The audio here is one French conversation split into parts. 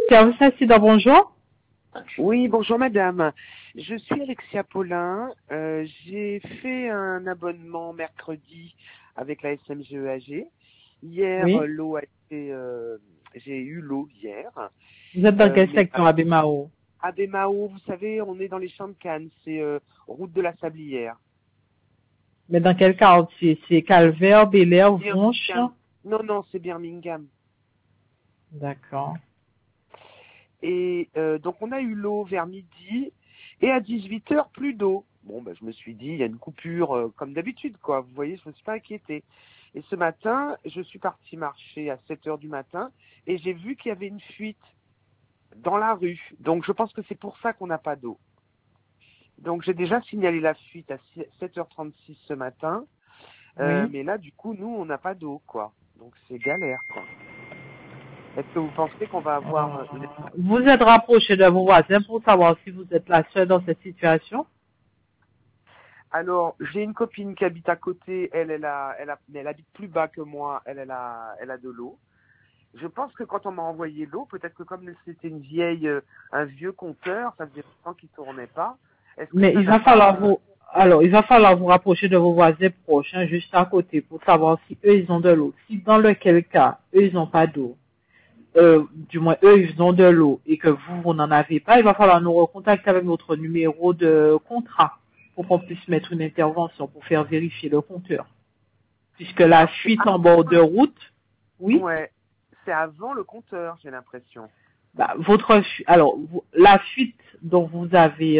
Service Accident, bonjour. Oui, bonjour madame. Je suis Alexia Paulin. J'ai fait un abonnement mercredi avec la SMGEAG. Hier, Oui. l'eau a été... j'ai eu l'eau hier. Vous êtes dans quel secteur à Bémao? À Bémao, vous savez, on est dans les champs de Cannes. C'est route de la Sablière. Mais dans quel quartier? C'est Calvaire, Bel-Air, Vonche? Non, c'est Birmingham. D'accord. Et donc on a eu l'eau vers midi et à 18h plus d'eau. Bon, je me suis dit, il y a une coupure comme d'habitude, quoi. Vous voyez, je ne me suis pas inquiétée. Et ce matin, je suis partie marcher à 7h du matin et j'ai vu qu'il y avait une fuite dans la rue. Donc je pense que c'est pour ça qu'on n'a pas d'eau. Donc j'ai déjà signalé la fuite à 7h36 ce matin. Oui. Mais là, du coup, nous, on n'a pas d'eau, quoi. Donc c'est galère, quoi. Est-ce que vous pensez qu'on va avoir... Vous êtes rapproché de vos voisins pour savoir si vous êtes la seule dans cette situation? Alors, j'ai une copine qui habite à côté, elle habite plus bas que moi, elle a de l'eau. Je pense que quand on m'a envoyé l'eau, peut-être que comme c'était un vieux compteur, ça faisait longtemps qu'il tournait pas. Mais il va falloir vous rapprocher de vos voisins proches, juste à côté, pour savoir si eux, ils ont de l'eau. Si dans lequel cas, eux, ils n'ont pas d'eau, du moins, eux, ils ont de l'eau et que vous n'en avez pas, il va falloir nous recontacter avec notre numéro de contrat pour qu'on puisse mettre une intervention pour faire vérifier le compteur. Puisque la fuite en bord de route, oui. Ouais, c'est avant le compteur, j'ai l'impression. La fuite dont vous avez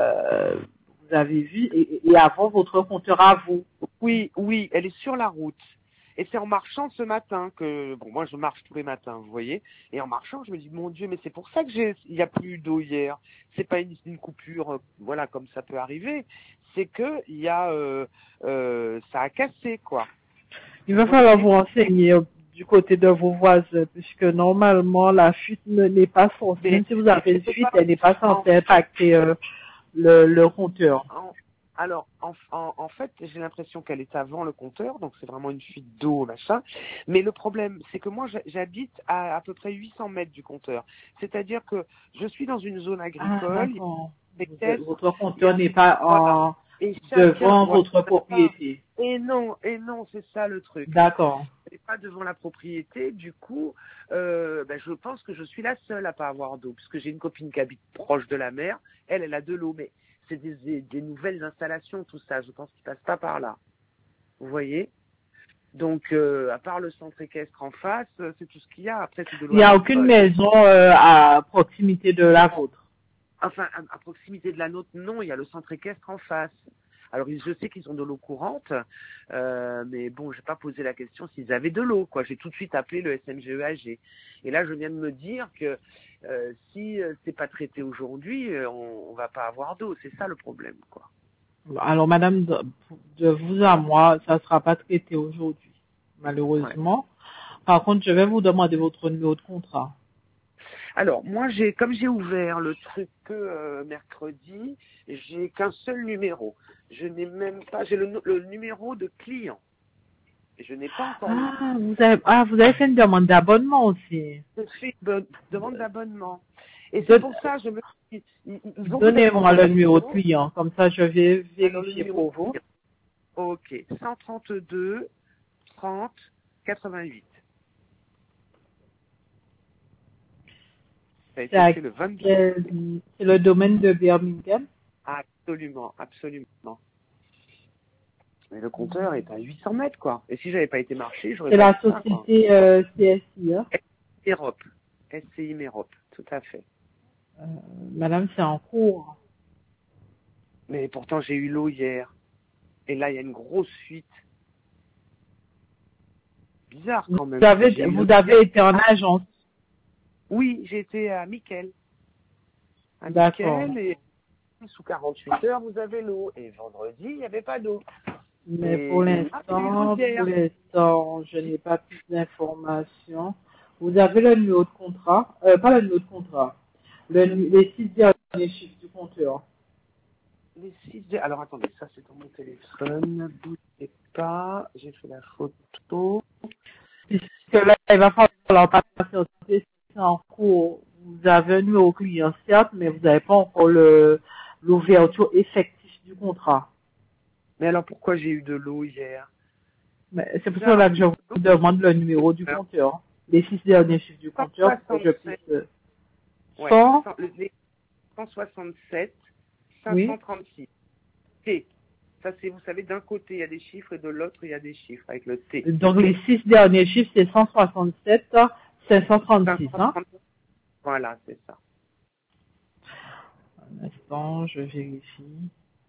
vu et avant votre compteur à vous. Oui, elle est sur la route. Et c'est en marchant ce matin que, moi je marche tous les matins, vous voyez, et en marchant, je me dis, mon Dieu, mais c'est pour ça que il y a plus d'eau hier. C'est pas une coupure, voilà, comme ça peut arriver. C'est que il y a, ça a cassé, quoi. Il va falloir vous renseigner du côté de vos voisins, puisque normalement la fuite n'est pas censée, même si vous avez une fuite, elle n'est pas censée impacter le compteur. Alors, en fait, j'ai l'impression qu'elle est avant le compteur, donc c'est vraiment une fuite d'eau, machin. Mais le problème, c'est que moi, j'habite à peu près 800 mètres du compteur. C'est-à-dire que je suis dans une zone agricole. Votre compteur n'est pas devant votre propriété. Et non, c'est ça le truc. D'accord. Et pas devant la propriété, du coup, je pense que je suis la seule à pas avoir d'eau, puisque j'ai une copine qui habite proche de la mer, elle a de l'eau, mais c'est des nouvelles installations, tout ça, je pense qu'ils passent pas par là. Vous voyez? Donc, à part le centre équestre en face, c'est tout ce qu'il y a. Après, c'est de l'eau. Il n'y a aucune maison à proximité de la vôtre. Enfin, à proximité de la nôtre, non, il y a le centre équestre en face. Alors, je sais qu'ils ont de l'eau courante, mais bon, j'ai pas posé la question s'ils avaient de l'eau, quoi. J'ai tout de suite appelé le SMGEAG. Et là, je viens de me dire que si c'est pas traité aujourd'hui, on va pas avoir d'eau. C'est ça le problème, quoi. Alors, madame, de vous à moi, ça sera pas traité aujourd'hui, malheureusement. Ouais. Par contre, je vais vous demander votre numéro de contrat. Alors, moi, comme j'ai ouvert le truc mercredi, j'ai qu'un seul numéro. Je n'ai même pas, j'ai le numéro de client. Et je n'ai pas encore. Vous avez fait une demande d'abonnement aussi. J'ai fait une demande d'abonnement. Et c'est pour ça, je me dis, donnez-moi le numéro de client, comme ça je vais vérifier pour vous. Ok, 132 30 88. Ça a été fait le 22. C'est le domaine de Birmingham? Absolument. Mais le compteur est à 800 mètres, quoi. Et si j'avais pas été marché, j'aurais pas. C'est la société CSI, hein? SCI Mérope, tout à fait. Madame, c'est en cours. Mais pourtant, j'ai eu l'eau hier. Et là, il y a une grosse fuite. Bizarre, quand même. Vous avez été en agence? Oui, j'ai été à Mickel. D'accord. Et sous 48 heures, vous avez l'eau. Et vendredi, il n'y avait pas d'eau. Mais pour l'instant, je n'ai pas plus d'informations. Vous avez le numéro de contrat, pas le numéro de contrat, les 6 derniers chiffres du compteur. Les 6 alors attendez, ça c'est dans mon téléphone, ne bougez pas, j'ai fait la photo. Puisque là, il va falloir passer au c'est en cours. Vous vous avez un numéro client, certes, mais vous n'avez pas encore l'ouverture effective du contrat. Mais alors pourquoi j'ai eu de l'eau hier? Mais c'est pour cela que je vous demande le numéro du compteur. Les 6 derniers chiffres du compteur pour que je puisse... 100, 167 oui. 536. T. Ça, c'est, vous savez, d'un côté, il y a des chiffres et de l'autre, il y a des chiffres avec le T. Donc, les 6 derniers chiffres, c'est 167 536, hein? Voilà, c'est ça. Un instant, je vérifie.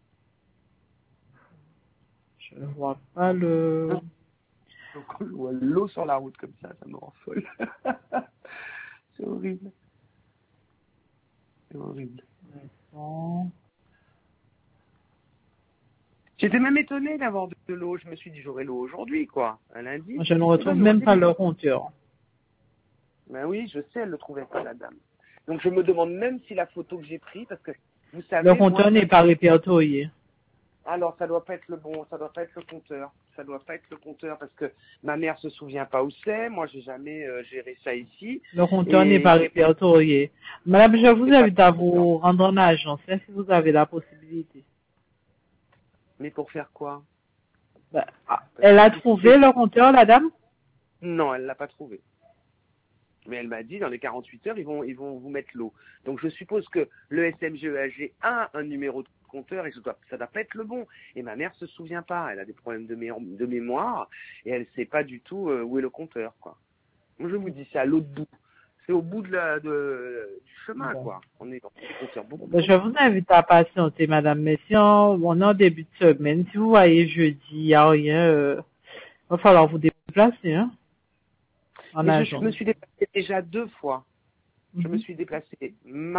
Je ne vois pas le... L'eau sur la route comme ça me rend folle. C'est horrible. C'est horrible. Un instant. J'étais même étonnée d'avoir de l'eau. Je me suis dit, j'aurai l'eau aujourd'hui, quoi. Un lundi. Je ne retrouve même pas le compteur. Ben oui, je sais, elle ne trouvait pas, la dame. Donc, je me demande même si la photo que j'ai prise, parce que, vous savez... Le compteur n'est pas répertorié. Alors, ça doit pas être le bon, ça doit pas être le compteur. Ça doit pas être le compteur parce que ma mère se souvient pas où c'est. Moi, j'ai jamais géré ça ici. Le compteur n'est pas répertorié. Madame, je vous invite à vous rendre en agence, hein, si vous avez la possibilité. Mais pour faire quoi? Ben, elle a trouvé le compteur, la dame? Non, elle l'a pas trouvé. Mais elle m'a dit, dans les 48 heures, ils vont vous mettre l'eau. Donc, je suppose que le SMGEAG a un numéro de compteur et ça doit pas être le bon. Et ma mère se souvient pas. Elle a des problèmes de mémoire et elle sait pas du tout où est le compteur, quoi. Moi, je vous dis, c'est à l'autre bout. C'est au bout du chemin, bon. Quoi. On est dans des compteurs beaucoup. Je vous invite à patienter, madame. Mais si on est en début de semaine, si vous voyez jeudi, il n'y a rien, va falloir vous déplacer, hein. Je me suis déplacée déjà 2 fois. Je me suis déplacée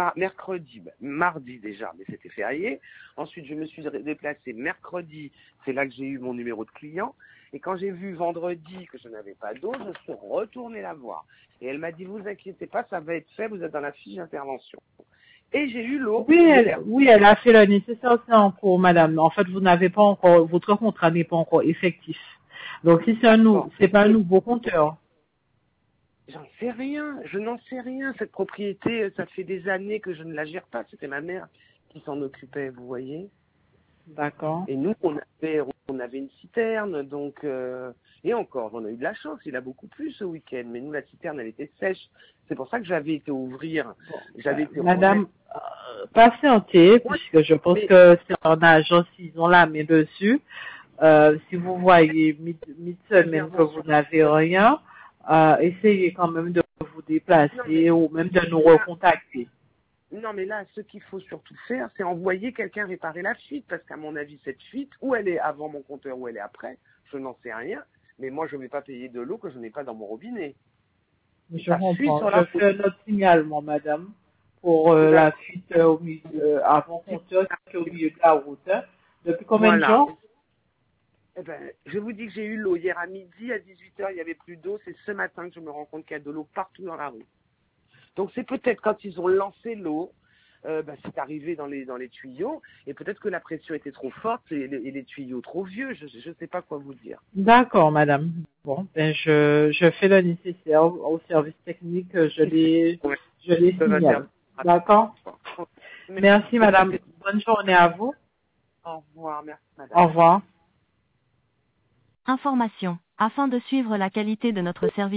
mardi déjà, mais c'était férié. Ensuite, je me suis déplacée mercredi, c'est là que j'ai eu mon numéro de client. Et quand j'ai vu vendredi que je n'avais pas d'eau, je suis retournée la voir. Et elle m'a dit, vous inquiétez pas, ça va être fait, vous êtes dans la fiche d'intervention. Et j'ai eu l'eau. Oui, elle a fait le nécessaire aussi en cours, madame. En fait, vous n'avez pas encore, votre contrat n'est pas encore effectif. Donc, si c'est pas un nouveau compteur. J'en sais rien, je n'en sais rien. Cette propriété, ça fait des années que je ne la gère pas. C'était ma mère qui s'en occupait, vous voyez. D'accord. Et nous, on avait une citerne, donc et encore, j'en ai eu de la chance. Il a beaucoup plu ce week-end, mais nous, la citerne, elle était sèche. C'est pour ça que j'avais été ouvrir. Madame, patientez, puisque je pense que c'est en agence, ils ont la main dessus. Si vous voyez mi-semaine que vous n'avez rien, essayez quand même de vous déplacer ou même de nous recontacter. Non, mais là, ce qu'il faut surtout faire, c'est envoyer quelqu'un réparer la fuite, parce qu'à mon avis, cette fuite, où elle est avant mon compteur, où elle est après, je n'en sais rien, mais moi, je ne vais pas payer de l'eau que je n'ai pas dans mon robinet. Je comprends. Je fais notre signalement, madame, pour la fuite avant compteur qui est au milieu de la route. Hein. Depuis combien de jours? Eh ben, je vous dis que j'ai eu l'eau hier à midi, à 18h, il n'y avait plus d'eau. C'est ce matin que je me rends compte qu'il y a de l'eau partout dans la rue. Donc c'est peut-être quand ils ont lancé l'eau, c'est arrivé dans les tuyaux, et peut-être que la pression était trop forte et les tuyaux trop vieux. Je ne sais pas quoi vous dire. D'accord, madame. Bon, ben je fais le nécessaire au service technique. Je les signale. D'accord. Merci, madame. Bonne journée à vous. Au revoir, merci, madame. Au revoir. Information. Afin de suivre la qualité de notre service